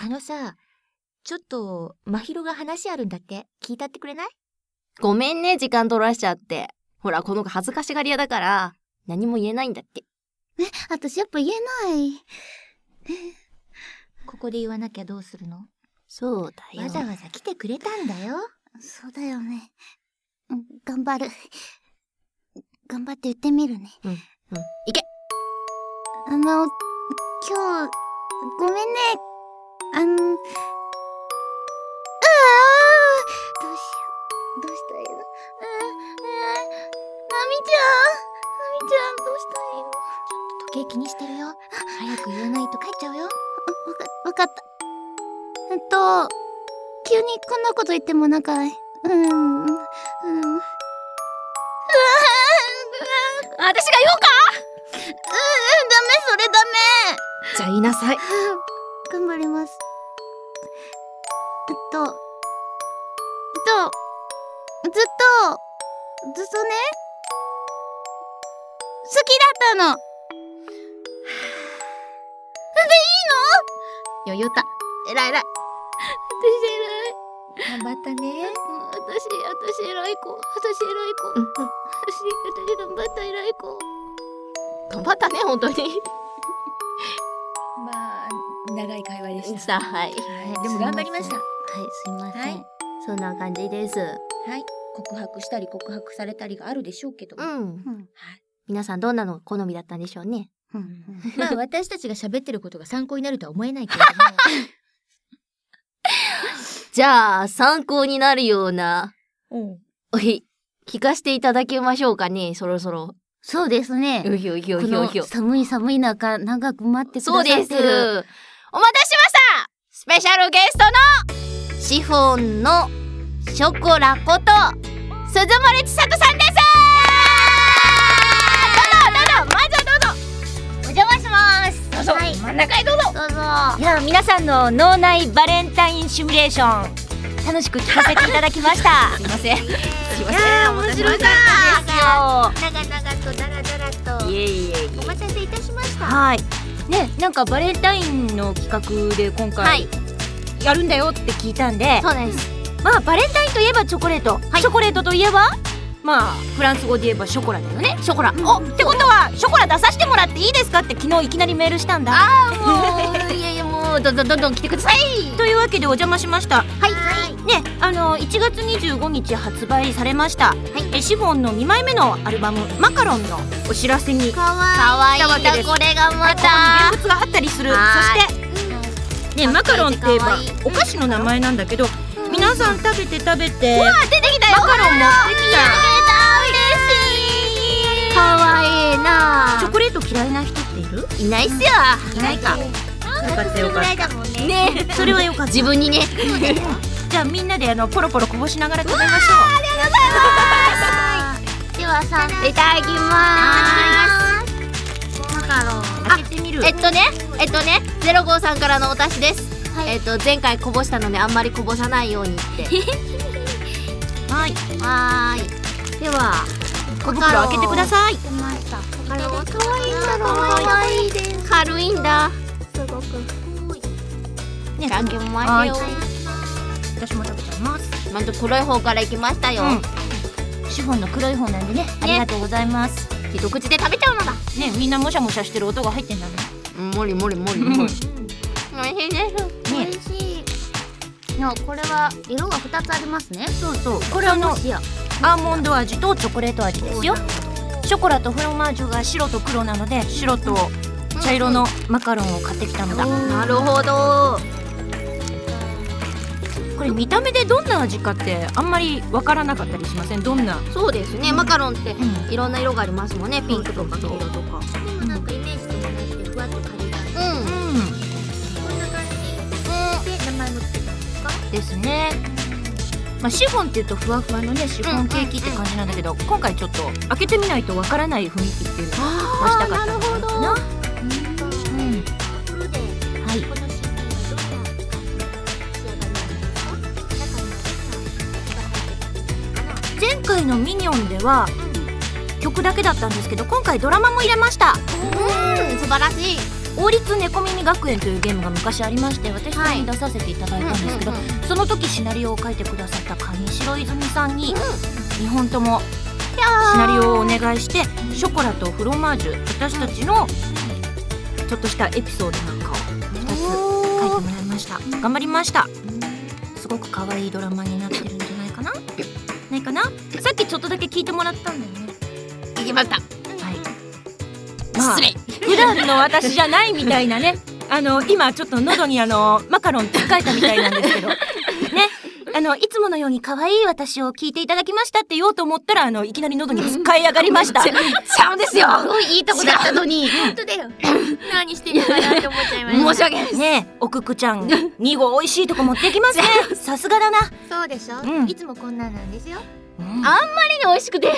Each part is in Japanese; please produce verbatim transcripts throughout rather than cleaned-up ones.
あのさ、ちょっと真宙が話あるんだって。聞いたってくれない？ ごめんね、時間取らしちゃって。ほら、この子恥ずかしがり屋だから何も言えないんだって。 え、私やっぱ言えない。 ここで言わなきゃどうするの？ そうだよ。 わざわざ来てくれたんだよ。 そうだよね。頑張る。頑張って言ってみるね。 うん、うん。いけ！ あの、今日、ごめんね。あの、うわー、どうしよう。どうしたらいいの？うー、うー、なみちゃん。なみちゃん、どうしたらいいの？ ちょっと時計気にしてるよ。早く言わないと帰っちゃうよ。 わか、わかった。えっと、急にこんなこと言ってもなんか、うん、うん、うん。うわ私が言おうか？ うん、うん、ダメ、それダメ。 じゃあ言いなさい。 頑張ります。えっと、えっと、ずっと、ずっとね、好きだったの。で、いいの？よ、言った。えらいえらい。 頑張ったね。 私、私偉い子。私偉い子。 うんうん。 私、私頑張った偉い子。 頑張ったね、本当に。 まあ、長い会話でした。 した、はい。 はい、でも頑張りました。 はい、すいません。 はい、 そんな感じです。 はい。告白したり告白されたりがあるでしょうけども。 うん。 うん。 はい。 皆さんどんなのが好みだったんでしょうね。 うん。 まあ私たちが喋ってることが参考になるとは思えないけれども。 じゃあ、参考になるような、 うん。 おい、聞かせていただきましょうかね、そろそろ。 そうですね。 うひょひょこのひょひょ。 寒い寒い中、長く待ってくださそうってる。 です。お待たせしましたスペシャルゲストのシフォンのショコラこと鈴森千里さんです。どうぞどうぞ、まずはどうぞ。 お邪魔します。 どうぞ、 はい、 真ん中へどうぞ。 どうぞ。 いや、皆さんの脳内バレンタインシミュレーション楽しく聞かせていただきましたすいません。すいません。 いやー、面白かったですよ。 長々とダラダラといえいえいお待たせいたしました。 はいね、なんかバレンタインの企画で今回、 はいやるんだよって聞いたんで、 そうです。 まあバレンタインといえばチョコレート、 はいチョコレートといえばまあフランス語で言えばショコラだよね。 ショコラ。 おってことはショコラ出させてもらっていいですかって昨日いきなりメールしたんだ。 あーもういやいやもうどんどんどんどん来てください。 というわけでお邪魔しました。 はいね、あのいちがつにじゅうごにち発売されました、えシフォンのにまいめのアルバム「マカロン」のお知らせにかわかわいい来たわけですなこれがまここにた。 現物があったりする。そはしてね、マカロンって言えばお菓子の名前なんだけど、皆さん食べて食べて、 あ出てきたよ。 マカロン持ってきかわいいた。 な。 チョコレート嫌いな人っている？ いないっすよ。 いないか。よかったよかった。 ね。 それはよかった。 自分にね。 じゃあみんなであのポロポロこぼしながら食べましょう。 ではさ、 いただきまマカロン。 す。開けてみる。 す。えっとね、えっとね、ゼロごさんからのお達しです。 はいえっと前回こぼしたのであんまりこぼさないようにって。 はい。 はーい。 では小袋開けてください。 出ました。マカロンは可愛いんだろう。 可愛いです。 軽いんだ。 すごく。 ね、 あげますよ。 私も食べちゃいます。 まず黒い方からいきましたよ。 うん。シフォンの黒い方なんでね、ありがとうございます。 一口で食べちゃうのだ。 ね、みんなもしゃもしゃしてる音が入ってんだね。 もりもりもりもり。美味しいです。 美味しい。いや、これは色がふたつありますね。 そうそう。これあのもしや。 アーモンド味とチョコレート味ですよ。ショコラとフロマージュが白と黒なので、白と茶色のマカロンを買ってきたのだ。 なるほど。 これ見た目でどんな味かってあんまりわからなかったりしません？どんな？ そうですね。マカロンってうんいろんな色がありますもんね。ピンクとか黄色とか。 でもなんかイメージと同じでふわっとカリカリ。 うん。 うん。 こんな感じで名前もつけたんですか？ ですね。まあ、シフォンっていうとふわふわのねシフォンケーキって感じなんだけど、今回ちょっと開けてみないとわからない雰囲気っていうのを出したかったのかな。うん。 ところで、 はい。 この シーディー はどんな感じで仕上がりなんですか？中にはどんなが入ってるかな？ 前回のミニオンでは曲だけだったんですけど、今回ドラマも入れました。 うん。素晴らしい。 王立猫耳学園というゲームが昔ありまして、私それに出させていただいたんですけど、その時シナリオを書いてくださった上白泉さんににほんともシナリオをお願いして、ショコラとフロマージュ、私たちのちょっとしたエピソードなんかをふたつ書いてもらいました。頑張りました。すごく可愛いドラマになってるんじゃないかなないかな。さっきちょっとだけ聞いてもらったんだよね。 聞きました。 はい、まあ、 失礼。 普段の私じゃないみたいなね。あの今ちょっと喉にあのマカロンつっかえたみたいなんですけどね、あのいつものように可愛い私を聞いていただきましたって言おうと思ったら、あのいきなり喉につっかえ上がりました。 ちゃうんですよ。すごいいいとこだったのに。 本当だよ。何してるのかなって思っちゃいました。 申し訳ないです。 ねえ、おくくちゃんに号美味しいとこ持ってきますね。さすがだな。 そうでしょ、 うんいつもこんなんなんですよ。 うん、 あんまりに美味しくて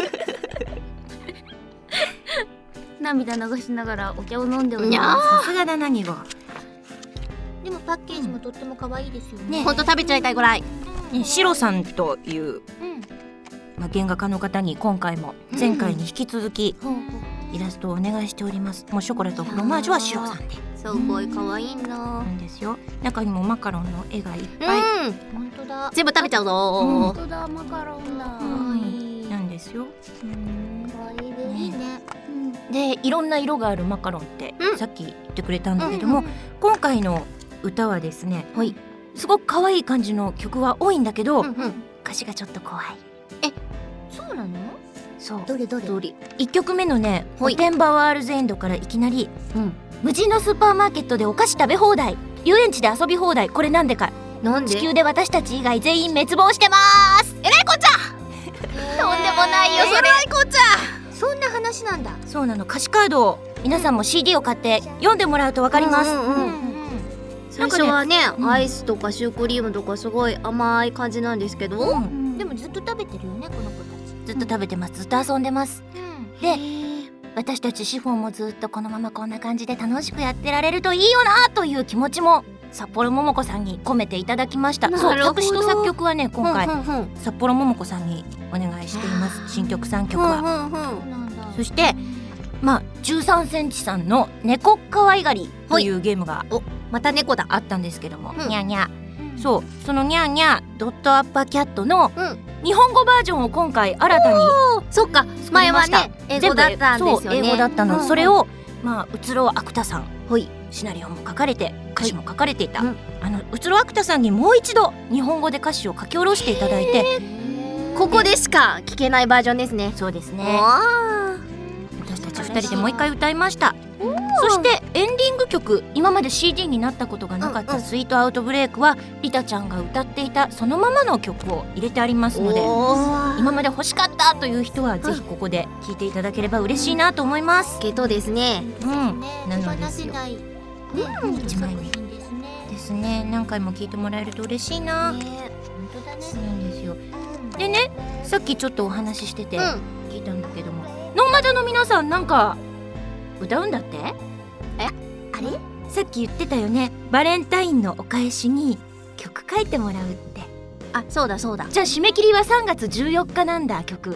涙流しながらお茶を飲んでおりにゃまさすがだなに号。 でもパッケージもとっても可愛いですよね。 ねほんと食べちゃいたいぐらい。 ね、シロさんという、 うん。 まあ、原画家の方に今回も前回に引き続きほうほう。 イラストをお願いしております。もうショコラとフロマージュはシロさんですごい可愛いな。 なんですよ。中にもマカロンの絵がいっぱい、 うん。 本当だ。 全部食べちゃうぞ本当だ、マカロンだ。 はい。 なんですよ。 可愛いですいいね。 で、いろんな色があるマカロンって、 うんさっき言ってくれたんだけども、 うんうん今回の歌はですね、 はいすごく可愛い感じの曲は多いんだけど、 うんうん歌詞がちょっと怖い。 そうなの？ そう。 どれどれ？ どれいっきょくめのね、 ほいオペンバワールズエンドからいきなり、 うん無人のスーパーマーケットでお菓子食べ放題、遊園地で遊び放題。これなんでか、 なんで地球で私たち以外全員滅亡してまーす。 えらいこっちゃとんでもないよそれ。えらいこっちゃそんな話なんだ。 そうなの。歌詞カードを皆さんも シーディー を買って読んでもらうとわかります。 うんうんうん最初はね、 うんアイスとかシュークリームとかすごい甘い感じなんですけど、 うんでもずっと食べてるよねこの子たち。 ずっと食べてます。ずっと遊んでます。 うん。 で、私たちシフォンもずっとこのままこんな感じで楽しくやってられるといいよなという気持ちも札幌桃子さんに込めていただきました。そう、 なるほど作詞と作曲はね、今回、 うんうんうん札幌桃子さんにお願いしています。新曲さんきょくは。 うんうんうんそうなんだ。 そしてまあじゅうさんセンチさんの猫かわいがりというゲームがまた猫だ。 あったんですけども、 うんにゃにゃうんそう、そのにゃにゃドットアッパーキャットのうん日本語バージョンを今回新たにそっか前はね英語だったんですよね。 そう、英語だったの、 うんそれをまあうつろあくたさん、 ほいシナリオも書かれて歌詞も書かれていた、 うんあのうつろあくたさんにもう一度日本語で歌詞を書き下ろしていただいて、 ここでしか聞けないバージョンですね。 そうですね、 あ私たちふたりでもう一回歌いました。そしてエンディング曲、今まで シーディー になったことがなかったうんうんスイートアウトブレイクはリタちゃんが歌っていたそのままの曲を入れてありますので、 お今まで欲しかったという人はぜひここで聴いていただければ嬉しいなと思います。 ゲトですね。 うん、 ね、 な手放のですよせない。ね、 一枚目作品ですね。 ですね。何回も聴いてもらえると嬉しいな。 ね、本当だね。 そうなんですよ。 うんでね、さっきちょっとお話ししててうん聞いたんだけども、ノーマダの皆さんなんか歌うんだって？ あれ？ さっき言ってたよね。バレンタインのお返しに曲書いてもらうって。 あそうだそうだ。 じゃあ締め切りはさんがつじゅうよっかなんだ。曲。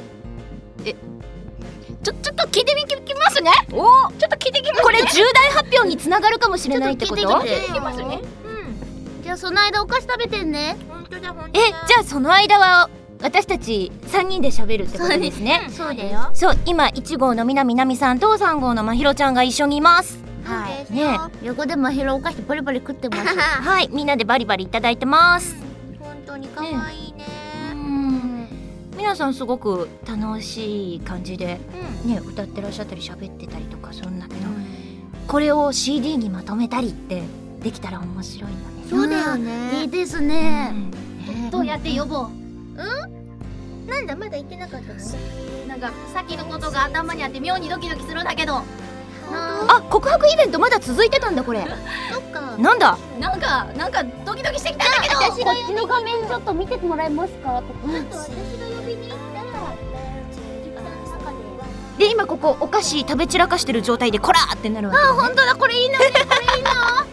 ちょちょっと聞いてみきますね。 おお、ちょっと聞いてきます。これ重大発表につながるかもしれないってこと？ ちょっと聞いて聞いてますね。 うん。 じゃあその間お菓子食べてんね。 本当だ本当だ。 え、じゃあその間は私たちさんにんで喋るってことですね。 そうだよ。 そう、今いち号のみなみなみさんとさん号のまひろちゃんが一緒にいます。 はい。 ね横でまひろお菓子バリバリ食ってます。 はい、みんなでバリバリいただいてます。 本当に可愛いね。 うん、皆さんすごく楽しい感じでうん。 ね、歌ってらっしゃったり喋ってたりとかするんだけど、これを シーディー にまとめたりってできたら面白いよね。 そうだよね。いいですね。 どうやって呼ぼう。 なんだまだ言ってなかったの？ なんかさっきのことが頭にあって妙にドキドキするんだけど、 あ、告白イベントまだ続いてたんだこれ。 そっか。 なんだ。 なんかなんかドキドキしてきたんだけど。 こっちの画面ちょっと見てもらえますか。 あと私が呼びに行ったら一旦中で。 で今ここお菓子食べ散らかしてる状態でコラーってなるわけ、ね。あ、 本当だこれいいな。これいいな。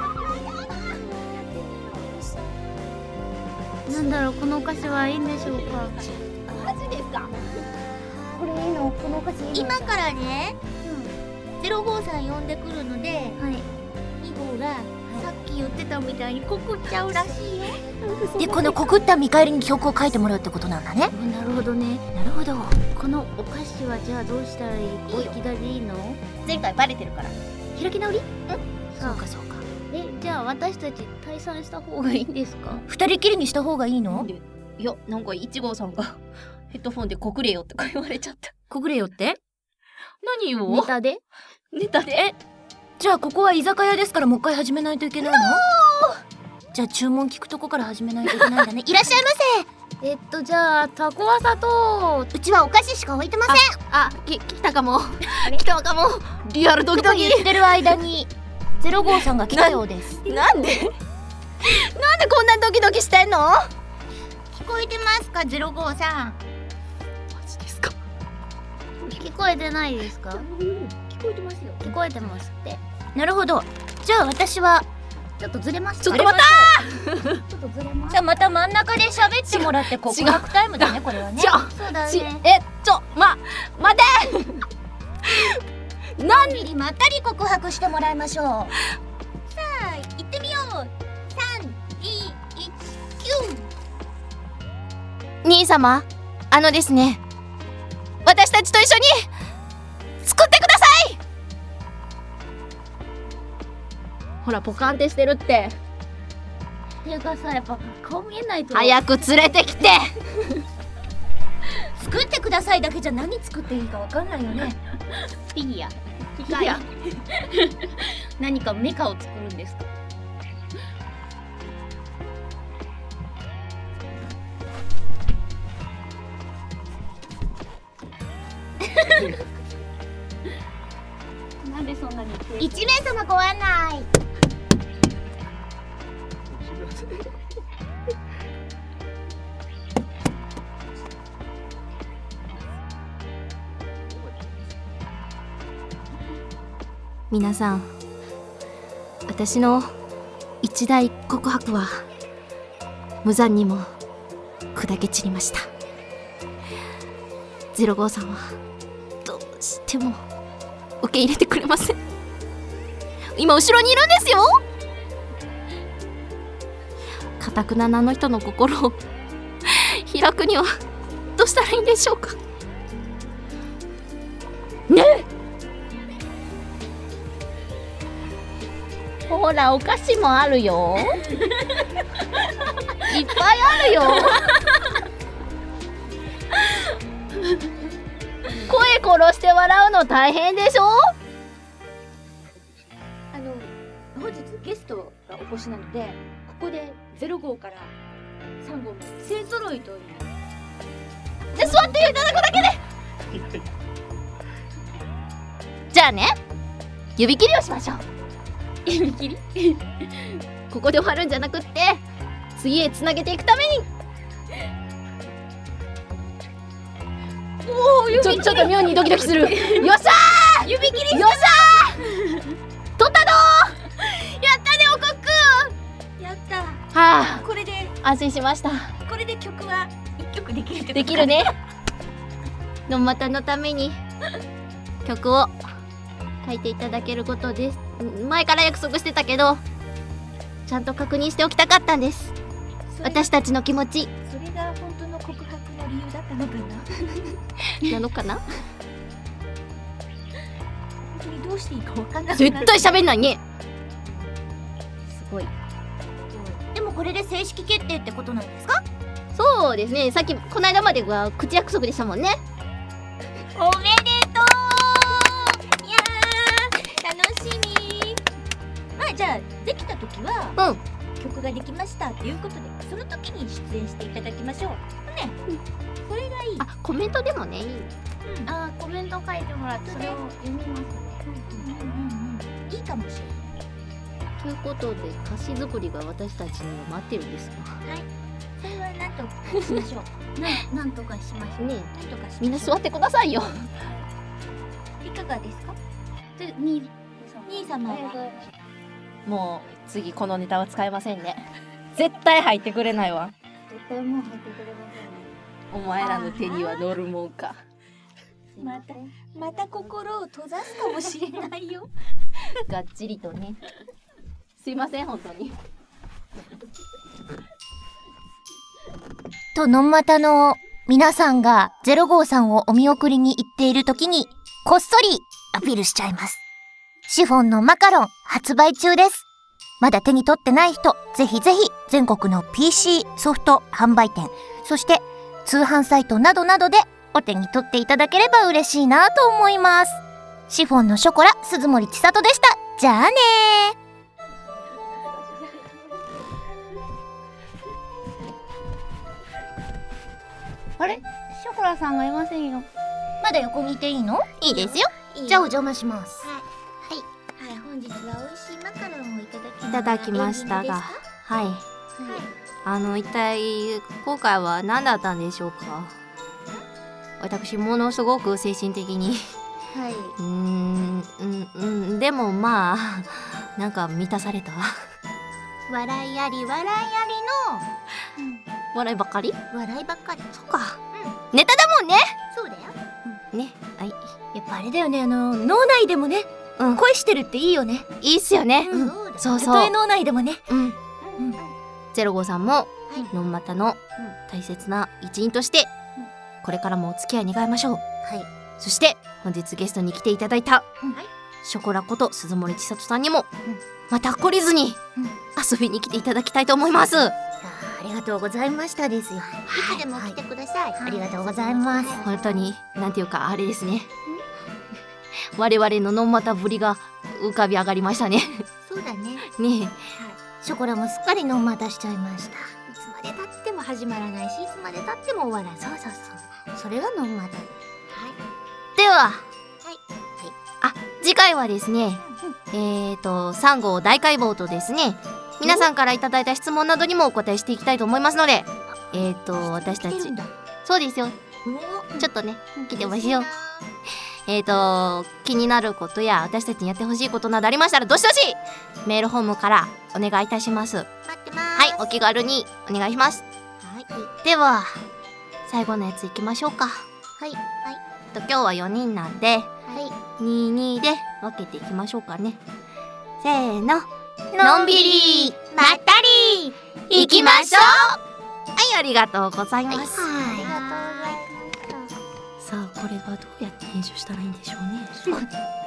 なんだろう、このお菓子はいいんでしょうか。 マジですか。 これいいの、このお菓子いいの。 今からね、 ゼロごさん呼んでくるので、 はいに号がさっき言ってたみたいに告っちゃうらしいよ。 でこの告った見返りに曲を書いてもらうってことなんだね。 なるほどね。 なるほど。 このお菓子はじゃあどうしたらいい？おいきだでいいの？ 前回バレてるから。 開き直り？ そうかそうか。 え、じゃあ私たち退散した方がいいんですか？ 二人きりにした方がいいの？ いや、なんかいち号さんがヘッドフォンで告れよとか言われちゃった。 告れよって？ 何を？ ネタで？ ネタで？ じゃあここは居酒屋ですからもう一回始めないといけないの？じゃあ注文聞くとこから始めないといけないんだね。いらっしゃいませ。 えっとじゃあタコワサとうちはお菓子しか置いてません。 あ、き、来たかも。来たかも。リアルドキドキ。 言ってる間にゼロ号さんが来たようです。 なんでなんでこんなドキドキしてんの？ 聞こえてますかゼロごさん？ マジですか？ 聞こえてないですか？ 聞こえてますよ。 聞こえてますって。 なるほど。じゃあ私はちょっとずれます。 ちょっと待ったちょっとずれます。 じゃあまた真ん中で喋ってもらって告白タイムだねこれはね。 ちょ、 そうだち、 ね。 え、ちょ、ま、待てのんびりまったり告白してもらいましょう。さあ行ってみよう。さん、に、いち、きゅう。 兄様、あのですね、私たちと一緒に作ってください。ほら、ポカンってしてるって。 っていうかさ、やっぱ顔見えないと。 早く連れてきて。 作ってくださいだけじゃ何作っていいかわかんないよね。 フィギュア。 機械。 何かメカを作るんですか？なんでそんなに一名様ご案内。 皆さん、私の一大告白は無残にも砕け散りました。ゼロ号さんはどうしても受け入れてくれません。今後ろにいるんですよ。かたくななあの人の心を開くにはどうしたらいいんでしょうかねえ。ほら、お菓子もあるよ。いっぱいあるよ。声殺して笑うの大変でしょ。 あの本日ゲストがお越しなので、ここでゼロ号からさん号まで勢ぞろいという。 じゃあ座っていただくだけで。じゃあね、指切りをしましょう。 指切りここで終わるんじゃなくって、次へつなげていくために。おお、指切り。ちょちょっと妙にドキドキする。よっしゃー、指切り。よっしゃー、取ったどー。やったね、おこっくん。 やったはあ、 これで安心しました。 これで曲はいっきょくできるってことできるね。のまたのために曲を書いていただけることです。前から約束してたけど、ちゃんと確認しておきたかったんです。 それ私たちの気持ちそれが本当の告白の理由だったのかな。 なのかな。 本当にどうしていいかわかんなくなる。 絶対喋んないね。すごい。 でもこれで正式決定ってことなんですか？ そうですね。さっきこの間までは口約束でしたもんね。 おめでとう。いやー楽しみ。まあじゃあできた時は、 うん、 曲ができましたっていうことで、その時に出演していただきましょうね。それがいい。 あ、コメントでもねいい。 あー、コメント書いてもらってそれを読みますね。 うんうんうん、いいかもしれない。 ということで歌詞作りが私たちには待ってるんですが、 それはなんとかしましょう。 ななんとかしましょう。 ね、 なんとかしましょう。 みんな座ってくださいよ。 いかがですか？ で、に兄様はもう次このネタは使えませんね。絶対入ってくれないわ。 絶対もう入ってくれませんね。 お前らの手には乗るもんか。 またまた心を閉ざすかもしれないよ。 がっちりとね。すいません本当に。 と、のんまたの皆さんがゼロごーさんをお見送りに行っている時に、こっそりアピールしちゃいます。シフォンのマカロン発売中です。まだ手に取ってない人、ぜひぜひ全国の ピーシー ソフト販売店、そして通販サイトなどなどでお手に取っていただければ嬉しいなと思います。シフォンのショコラ、鈴森千里でした。じゃあねー。あれ、ショコラさんがいませんよ。まだ横にいていいの？ いいですよ。 じゃあお邪魔します。 はいはい、本日は美味しいマカロンをいただきいただきましたが、はい。あの一体今回は何だったんでしょうか。私ものすごく精神的にはい。 うーんうんうんでもまあなんか満たされた。 笑いあり笑いあ笑いばっかり？ りの笑いばっかり。 そうか。ネタだもんね。 そうだよ。 ね、はい。 やっぱあれだよね、あの脳内でもね、 うん、 恋してるっていいよね。 いいっすよね。 うん。 そうそう。 たとえ脳内でもね。 うん。ゼロごさんものんまたの大切な一員としてこれからもお付き合い願いましょう。 はい。 そして本日ゲストに来ていただいたうんショコラこと鈴森千里さんにもまた懲りずに遊びに来ていただきたいと思います。 ありがとうございましたですよ。いつでも来てください。ありがとうございます。 本当になんていうかあれですね。我々ののんまたぶりが浮かび上がりましたね。 そうだね。 ねショコラもすっかりのんまたしちゃいました。いつまで経っても始まらないし、いつまで経っても終わらない。そうそうそう。それがのんまた。 え。では、 はい。 あ次回はですね、えーとさん号大解剖とですね皆さんからいただいた質問などにもお答えしていきたいと思いますので、えーと私たち来てるんだ。 そうですよ。ちょっとね来てますよ。えーと気になることや私たちにやってほしいことなどありましたらどしどしメールフォームからお願いいたします。 待ってまーす。 はい、お気軽にお願いします。 はい。 では最後のやついきましょうか。 はい。はい。 と今日はよにんなんではい。 ににで分けていきましょうかね。せーの、のんびりまったりいきましょう。はい、ありがとうございます。 ありがとうございました。 さあこれがどうやって編集したらいいんでしょうね。